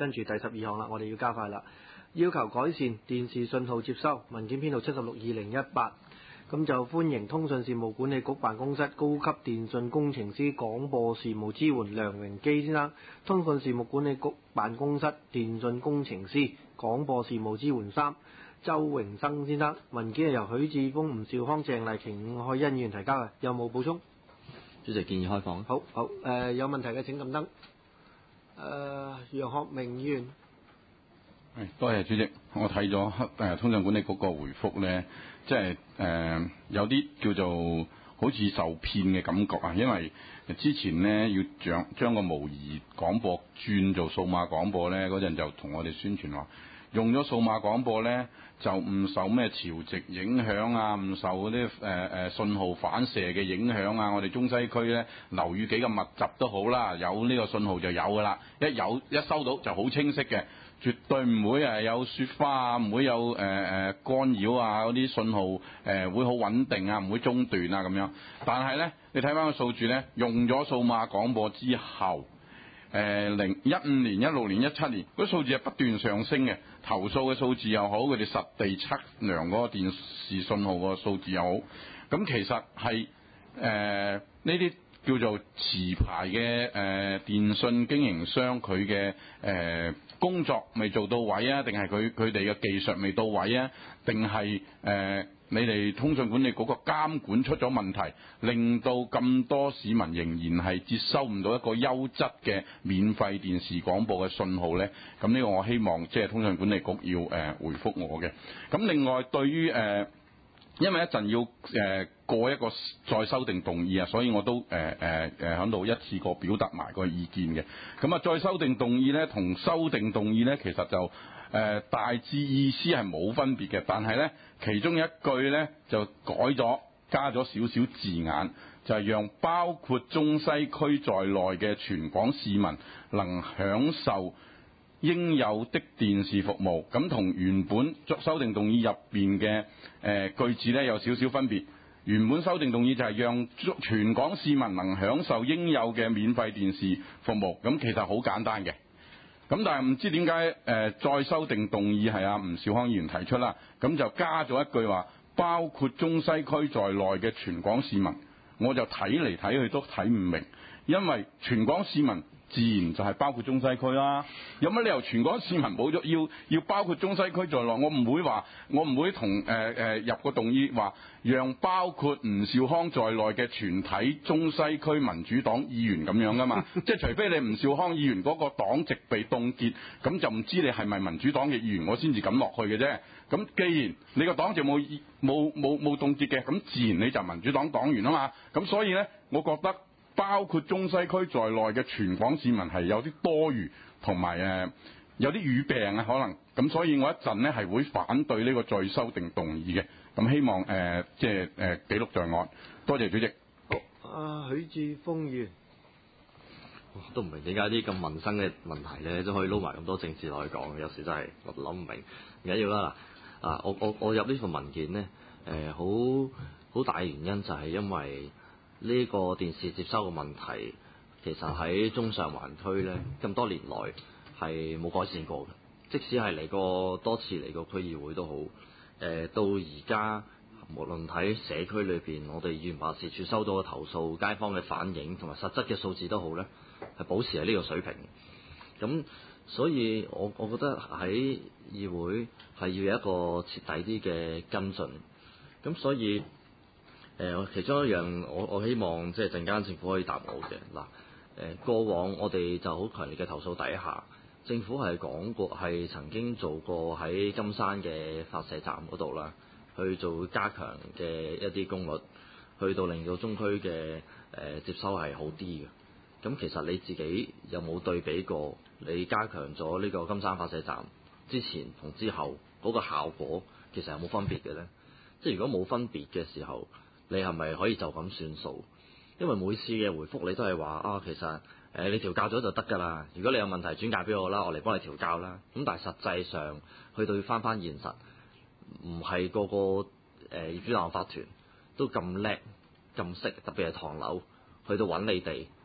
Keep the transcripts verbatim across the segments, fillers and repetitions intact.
跟住第十二項啦，我哋要加快啦，要求改善電視信號接收，文件編號七十六二零一八。咁就歡迎通訊事務管理局辦公室高級電訊工程師廣播事務支援梁榮基先生，通訊事務管理局辦公室電訊工程師廣播事務支援三周榮生先生。文件係由許智峰、吳兆康、鄭麗瓊、伍凱欣議員提交嘅，有冇補充？ 主席建議開放。 好好，誒、呃、有問題嘅請撳燈。誒、呃、楊學明議員。 係，多謝主席。我睇咗誒通訊管理局個回覆咧，即係誒、呃、有啲叫做好似受騙嘅感覺啊。因為之前咧要將將個模擬廣播轉做數碼廣播咧，嗰陣就同我哋宣傳話，用咗數碼廣播咧就唔受咩潮汐影響啊，唔受嗰啲誒誒信號反射嘅影響啊。我哋中西區咧樓宇幾咁密集都好啦，有呢個信號就有噶啦，一有一收到就好清晰嘅。絕對唔會誒有雪花啊，唔會有誒誒、呃、干擾啊，嗰啲信號誒、呃、會好穩定啊，唔會中斷啊咁樣。但係咧，你睇翻個數字咧，用咗數碼廣播之後，誒零一五年、一六年、一七年，嗰數字係不斷上升嘅，投訴嘅數字又好，佢哋實地測量嗰個電視信號個數字又好，咁其實係誒呢啲叫做持牌嘅誒、呃、電訊經營商佢嘅誒工作未做到位啊，定係佢佢哋嘅技術未到位啊，定係誒你哋通訊管理局個監管出咗問題，令到咁多市民仍然係接收唔到一個優質嘅免費電視廣播嘅信號呢？咁呢個我希望即係通訊管理局要誒、呃、回覆我嘅。咁另外對於誒、呃因為一陣要誒、呃、過一個再修訂動議啊，所以我都誒誒誒喺度一次過表達埋個意見嘅。咁啊，再修訂動議咧，同修訂動議咧，其實就誒、呃、大致意思係冇分別嘅，但係咧其中一句咧就改咗，加咗少少字眼，就係、是、讓包括中西區在內嘅全港市民能享受應有的電視服務，咁同原本修訂動議入邊嘅誒句子咧有少少分別。原本修訂動議就係讓全港市民能享受應有嘅免費電視服務，咁其實好簡單嘅。咁但係唔知點解誒再修訂動議係阿吳兆康議員提出啦，咁就加咗一句話，包括中西區在內嘅全港市民，我就睇嚟睇去都睇唔明，因為全港市民自然就係包括中西區啦，有乜理由全港市民冇咗要要包括中西區在內？我唔會話，我唔會同誒誒入個動議話，讓包括吳兆康在內嘅全體中西區民主黨議員咁樣噶嘛？即係除非你吳兆康議員嗰個黨籍被凍結，咁就唔知你係咪民主黨嘅議員，我先至咁落去嘅啫。咁既然你個黨籍冇冇冇冇凍結嘅，咁自然你就民主黨黨員啊嘛。咁所以呢，我覺得包括中西區在內嘅全港市民係有啲多餘，同埋誒有啲語病啊可能。咁所以我一陣呢係會反對呢個再修訂動議嘅。咁希望誒、呃、即係誒、呃、記錄在案。多謝主席。 好，啊許智峰議員。 都唔明點解啲咁民生嘅問題咧，都可以撈埋咁多政治落去講，有時真係我諗唔明。唔緊要啦，嗱，啊，我我我入呢份文件咧，誒好好大原因就係因為呢個電視接收嘅問題，其實喺中上環區咧咁多年來係冇改善過嘅。即使係嚟過多次嚟過區議會都好，誒、呃、到而家無論喺社區裏邊，我哋議員辦事處收到嘅投訴、街坊嘅反應同埋實質嘅數字都好咧，係保持喺呢個水平。咁所以我我覺得喺議會係要有一個徹底啲嘅跟進。咁所以誒、呃，其中一樣我我希望即係陣間政府可以答我嘅嗱，誒、呃、過往我哋就好強烈嘅投訴底下，政府係講過係曾經做過喺金山嘅發射站嗰度啦，去做加強嘅一啲功率，去到令到中區嘅誒、呃、接收係好啲嘅。咁其實你自己有冇對比過？你加強咗呢個金山發射站之前同之後嗰個效果，其實有冇分別嘅呢？即係如果冇分別嘅時候，你係咪可以就咁算數？因為每次嘅回覆你都係話啊，其實誒、呃、你調校咗就得㗎啦。如果你有問題轉介俾我啦，我嚟幫你調校啦。咁但係實際上去到翻翻現實，唔係個個誒業主立案法團都咁叻咁識，特別係唐樓去到揾你哋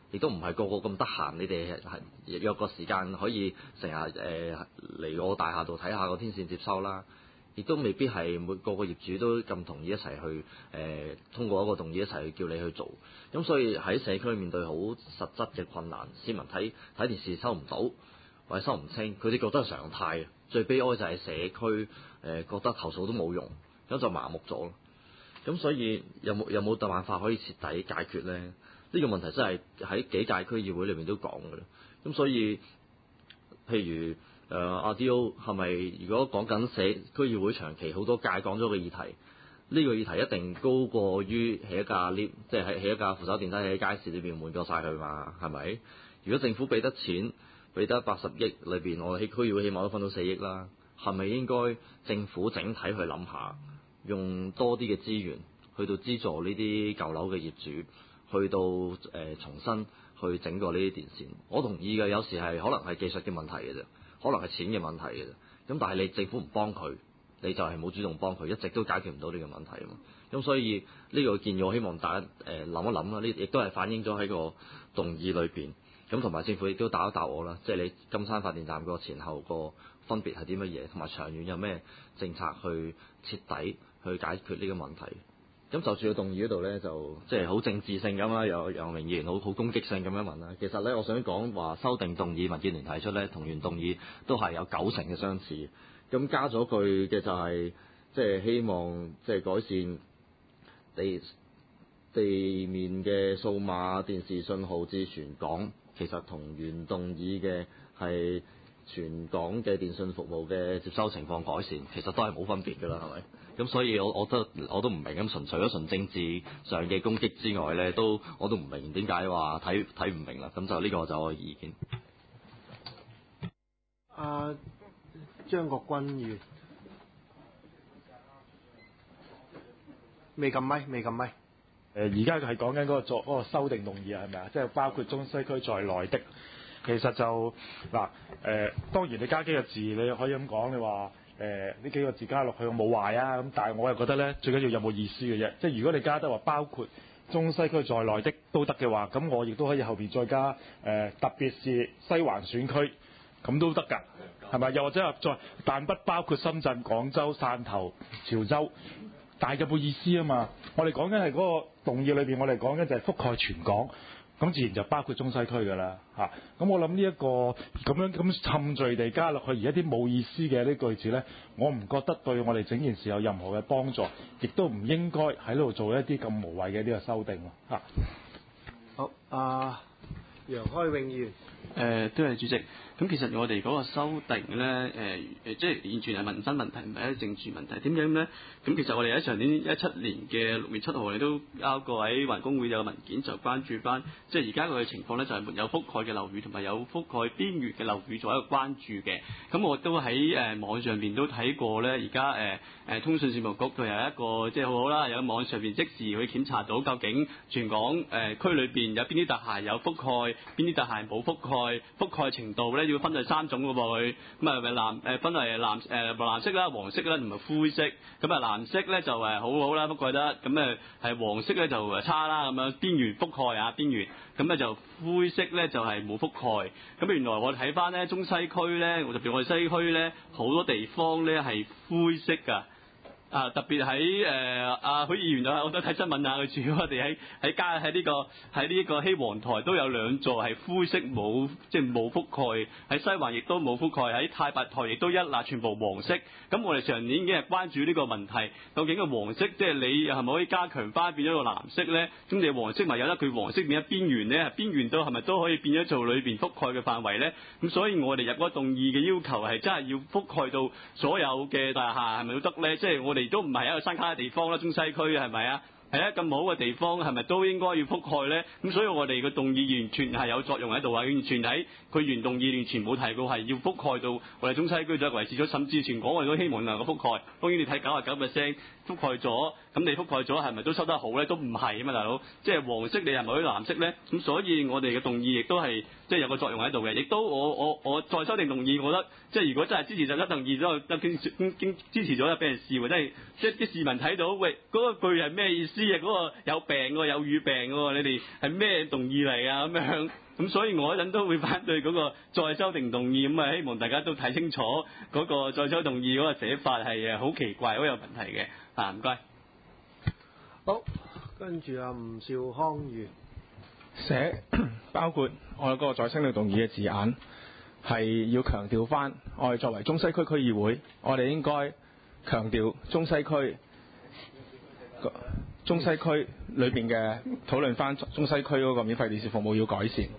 亦都唔係個個咁得閒，你哋係約個時間可以成日誒嚟我大廈度睇下個天線接收啦。亦都未必係每個個業主都咁同意一齊去誒、呃，通過一個動議一齊去叫你去做。咁所以喺社區面對好實質嘅困難，市民睇睇電視收唔到或者收唔清，佢哋覺得係常態。最悲哀就係社區誒、呃、覺得投訴都冇用，咁就麻木咗咯。咁所以有冇有冇辦法可以徹底解決咧？呢、這個問題真係喺幾屆區議會裏面都講嘅啦。咁所以譬如誒阿 D.O 係咪如果講緊社區議會長期好多屆講咗嘅議題，呢、這個議題一定高過於起一架 lift，即係喺起一架扶手電梯喺街市裏邊換過晒佢嘛？係咪？如果政府俾得錢，俾得八十億裏邊，我哋區議會起碼都分到四億啦。係咪應該政府整體去諗下，用多啲嘅資源去到資助呢啲舊樓嘅業主，去到誒、呃、重新去整個呢啲電線？我同意嘅，有時係可能係技術嘅問題嘅啫。可能係錢嘅問題嘅啫，咁但係你政府唔幫佢，你就係冇主動幫佢，一直都解決唔到呢個問題啊嘛。咁所以呢個建議我希望大家誒諗一諗啦，呢亦都係反映咗喺個動議裏邊。咁同埋政府亦都答一答我啦，即係你金山發電站個前後個分別係啲乜嘢，同埋長遠有咩政策去徹底去解決呢個問題。咁就住個動議嗰度咧，就即係好政治性咁啦，有有名議員好好攻擊性咁樣問啦。其實咧，我想講話修訂動議，民建聯提出咧，同原動議都係有九成嘅相似。咁加咗句嘅就係即係希望即係改善地地面嘅數碼電視信號至全港。其實同原動議嘅係全港嘅電信服務嘅接收情況改善，其實都係冇分別㗎啦，係咪？咁所以我我都我都唔明，咁純除咗純政治上嘅攻擊之外咧，都我都唔明點解話睇睇唔明啦。咁就呢個就我嘅意見。 阿張國鈞議員，未撳咪，未撳咪。 誒而家係講緊嗰個作嗰個修訂動議啊，係咪啊？即係包括中西區在內的，其實就嗱誒、呃，當然你加幾個字，你可以咁講，你話誒呢幾個字加落去我冇壞啊，咁但係我又覺得咧，最緊要有冇意思嘅啫。即係如果你加得話包括中西區在內的都得嘅話，咁我亦都可以後邊再加誒、呃，特別是西環選區，咁都得㗎，係咪？又或者話再，但不包括深圳、廣州、汕頭、潮州。但係有冇意思啊嘛？我哋講緊係嗰個動議裏邊，我哋講緊就係覆蓋全港，咁自然就包括中西區㗎啦嚇。咁、啊、我諗呢一個咁樣咁滲序地加落去，而一啲冇意思嘅呢句子呢，我唔覺得對我哋整件事有任何嘅幫助，亦都唔應該喺度做一啲咁無謂嘅呢個修訂喎嚇。 好，啊，楊開永議員。 誒、呃，多謝主席。咁其實我哋嗰個修訂咧，誒、呃、誒，即係完全係民生問題，唔係一啲政治問題。點樣咧？咁其實我哋喺上年一七年嘅六月七號，我哋都交過喺環工會有個文件，就關注翻，即係而家佢嘅情況咧，就係沒有覆蓋嘅樓宇同埋有覆蓋邊緣嘅樓宇做一個關注嘅。咁我都喺誒、呃、網上邊都睇過咧，而家誒誒通訊事務局佢有一個即係好好啦，有網上邊即時去檢查到究竟全港誒、呃、區裏邊有邊啲大廈有覆蓋，邊啲大廈冇覆蓋，覆蓋程度咧。要分係三種嘅噃，佢咁啊，藍誒分係藍誒藍色啦、黃色啦同埋灰色。咁啊藍色咧就誒好好啦，覆蓋得，咁誒係黃色咧就誒差啦，咁樣邊緣覆蓋啊邊緣，咁咧就灰色咧就係冇覆蓋。咁原來我睇翻咧中西區咧，特別我哋西區咧好多地方咧係灰色㗎。啊！特別喺誒阿許議員啊，我都睇新聞啊。佢住我哋喺喺街喺呢個喺呢個希皇台都有兩座係灰色冇即係冇覆蓋，喺西環亦都冇覆蓋，喺太白台亦都一嗱全部黃色。咁我哋上年已經係關注呢個問題，究竟個黃色即係你係咪可以加強翻變咗個藍色咧？咁你黃色咪有得佢黃色變咗邊緣咧？邊緣到係咪都可以變咗做裏邊覆蓋嘅範圍咧？咁所以我哋入嗰個動議嘅要求係真係要覆蓋到所有嘅大廈係咪都得咧？即係我哋都唔係一個山卡嘅地方啦，中西區係咪啊？係啊，咁好嘅地方係咪都應該要覆蓋咧？咁所以我哋嘅動議完全係有作用喺度啊！完全喺佢原動議完全冇提過係要覆蓋到我哋中西區就維持咗，甚至全港我哋都希望能夠覆蓋。當然你睇九十九 percent 覆蓋咗，咁你覆蓋咗係咪都收得好咧？都唔係啊嘛，大佬。即係黃色你係咪可以藍色咧？咁所以我哋嘅動議亦都係即係有個作用喺度嘅。亦都我我我再修訂動議，我覺得即係如果真係支持就一動議之後，得經經支持咗就俾人笑，即係即係啲市民睇到喂嗰、嗰個句係咩意思啊？嗰、嗰個有病喎，有語病喎，你哋係咩動議嚟啊？咁樣咁，所以我一陣都會反對嗰個再修訂動議。咁啊，希望大家都睇清楚嗰個再修動議嗰個寫法係誒好奇怪，好有問題嘅啊！唔該。 好，跟住阿吳兆康議寫包括我哋嗰個再修訂動議嘅字眼係要強調翻，我哋作為中西區區議會，我哋應該強調中西區中西區裏邊嘅討論翻中西區嗰個免費電視服務要改善。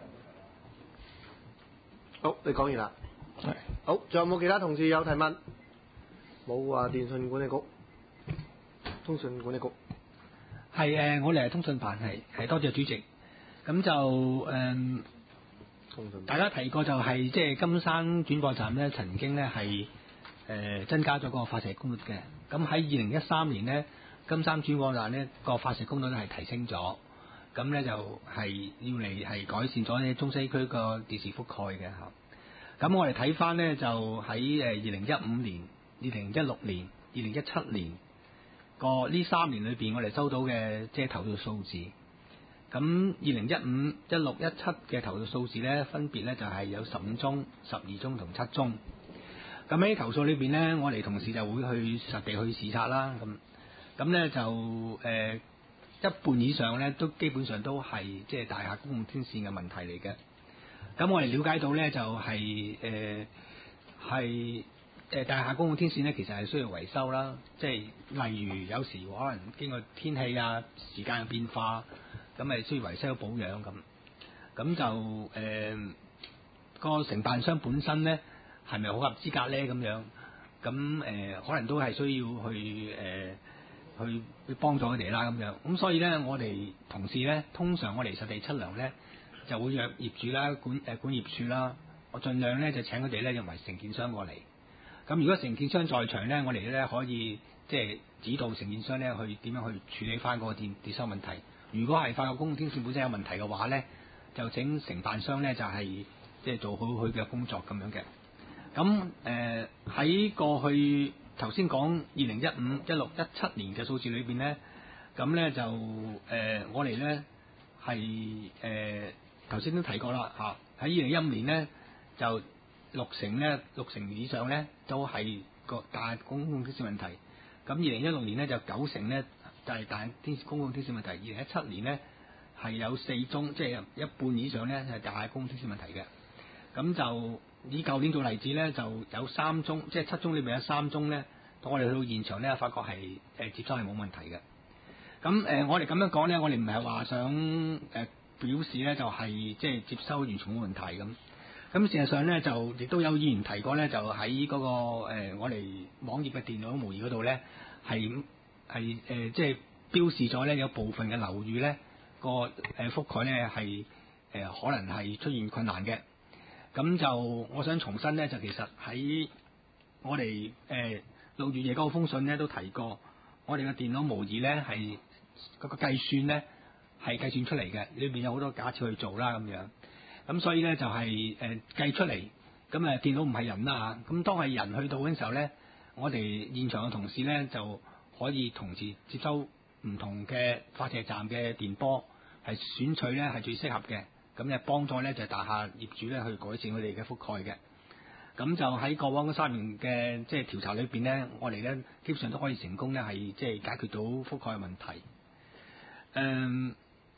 好，你講完啦。 係。 好，仲有冇其他同事有提問？冇啊，電訊管理局、通訊管理局。 係誒，我哋係通訊辦，係係多謝主席。咁就誒、嗯，大家提過就係即係金山轉播站咧，曾經咧係誒增加咗個發射功率嘅。咁喺二零一三年咧，金山轉播站咧個發射功率係提升咗。咁咧就係要嚟係改善咗咧中西區個電視覆蓋嘅嚇。咁我哋睇翻咧就喺誒二零一五年、二零一六年、二零一七年個呢三年裏邊，我哋收到嘅即係投訴數字。咁二零一五、一六、一七嘅投訴數字咧，分別咧就係有十五宗、十二宗同七宗。咁喺投訴裏邊咧，我哋同事就會去實地去視察啦。咁咁咧就誒、呃、一半以上咧，都基本上都係即係大廈公共天線嘅問題嚟嘅。咁我哋了解到咧，就係誒係誒大廈公共天線咧，其實係需要維修啦。即係例如有時可能經過天氣啊、時間嘅變化。咁咪需要維修保養咁，咁就誒、呃嗰個承辦商本身咧係咪好合資格咧？咁樣咁誒、呃，可能都係需要去誒、呃、去去幫助佢哋啦咁樣。咁所以咧，我哋同事咧，通常我哋實地測量咧，就會約業主啦、管誒、呃、管業處啦，我盡量咧就請佢哋咧，認為承建商過嚟。咁如果承建商在場咧，我哋咧可以即係指導承建商咧去點樣去處理翻嗰個電電收問題。如果係發覺公共天線本身有問題嘅話咧，就請承辦商咧就係即係做好佢嘅工作咁樣嘅。咁誒喺過去頭先講二零一五、一六、一七年嘅數字裏邊咧，咁咧就誒、呃、我哋咧係誒頭先都提過啦嚇。喺二零一五年咧就六成咧六成以上咧都係個大公共天線問題。咁二零一六年咧就九成咧。就係大天公共天線問題。二零一七年咧係有四宗，即係一半以上咧係大公共天線問題嘅。咁就以舊年做例子咧，就有三宗，即係七宗裏面有三宗咧，當我哋去到現場咧，發覺係誒、呃、接收係冇問題嘅。咁誒、呃，我哋咁樣講咧，我哋唔係話想誒、呃、表示咧，就係即係接收完全冇問題咁。咁事實上咧，就亦都有議員提過咧，就喺嗰、那個、呃、我哋網頁嘅電腦模擬嗰度咧係。係誒、呃，即係標示咗咧，有部分嘅樓宇咧個誒覆蓋咧係誒可能係出現困難嘅。咁就我想重申咧，就其實喺我哋誒六月夜嗰個封信咧都提過，我哋嘅電腦模擬咧係嗰個計算咧係計算出嚟嘅，裏邊有好多假設去做啦咁樣。咁所以咧就係、是、誒、呃、計出嚟，咁誒電腦唔係人啦嚇。咁當係人去到嗰陣時候咧，我哋現場嘅同事咧就可以同時接收唔同嘅發射站嘅電波，係選取咧係最適合嘅，咁咧幫助咧就係大廈業主咧去改善佢哋嘅覆蓋嘅。咁就喺過往嗰三年嘅即係調查裏邊咧，我哋咧基本上都可以成功咧係即係解決到覆蓋嘅問題。誒、嗯，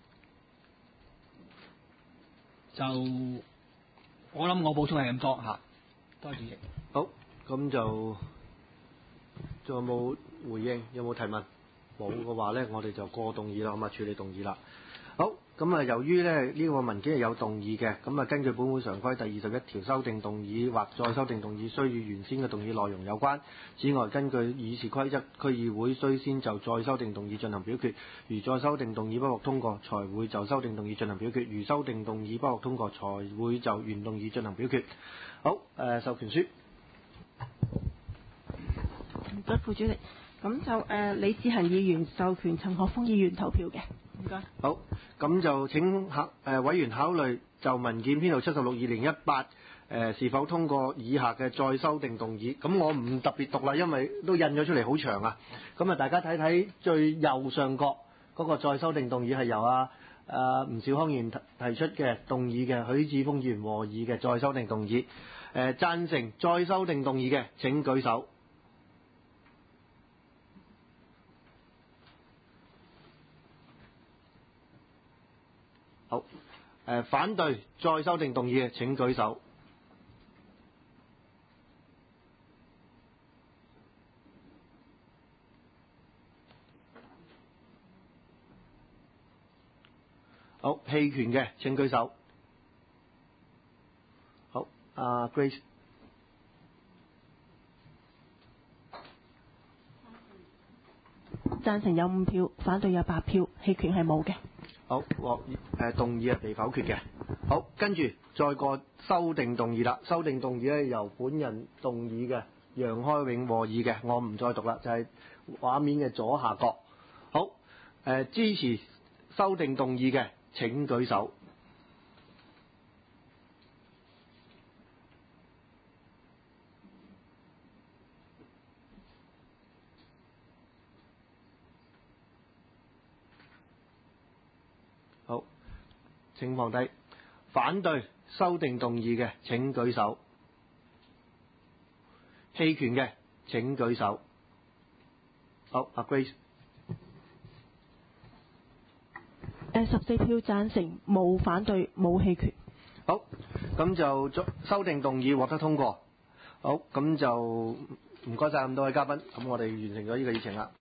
就我諗我補充係咁多嚇，多謝主席。 好，咁就仲有冇回應？有冇提問？冇嘅話咧，我哋就過動議啦，咁啊處理動議啦。好，咁啊由於咧呢個文件係有動議嘅，咁啊根據本會常規第二十一條，修訂動議或再修訂動議須與原先嘅動議內容有關。此外，根據議事規則，區議會須先就再修訂動議進行表決，如再修訂動議不獲通過，才會就修訂動議進行表決；如修訂動議不獲通過，才會就原動議進行表決。好，誒、呃、授權書。 唔該，副主席。咁就誒、呃、李志恒議員授權陳學鋒議員投票嘅，唔該。 好，咁就請考誒委員考慮就文件編號七十六二零一八誒是否通過以下嘅再修訂動議？咁我唔特別讀啦，因為都印咗出嚟好長啊。咁啊，大家睇睇最右上角嗰個再修訂動議係由啊啊吳兆康議員提提出嘅動議嘅，許智峯議員和議嘅再修訂動議。誒贊成再修訂動議嘅請舉手。好。誒反對再修訂動議嘅請舉手。好，棄權嘅請舉手。好，阿 Grace。 贊成有五票，反對有八票，棄權係冇嘅。 好，獲誒動議係被否決嘅。好，跟住再個修訂動議啦。修訂動議咧由本人動議嘅，楊開永和議嘅，我唔再讀啦，就係、是、畫面嘅左下角。好，誒、呃、支持修訂動議嘅請舉手。好，請放低。反對修訂動議嘅請舉手。棄權嘅請舉手。好，阿 Grace。 誒十四票贊成，冇反對，冇棄權。 好，咁就修訂動議獲得通過。好，咁就唔該晒咁多位嘉賓，咁我哋完成咗呢個議程啦。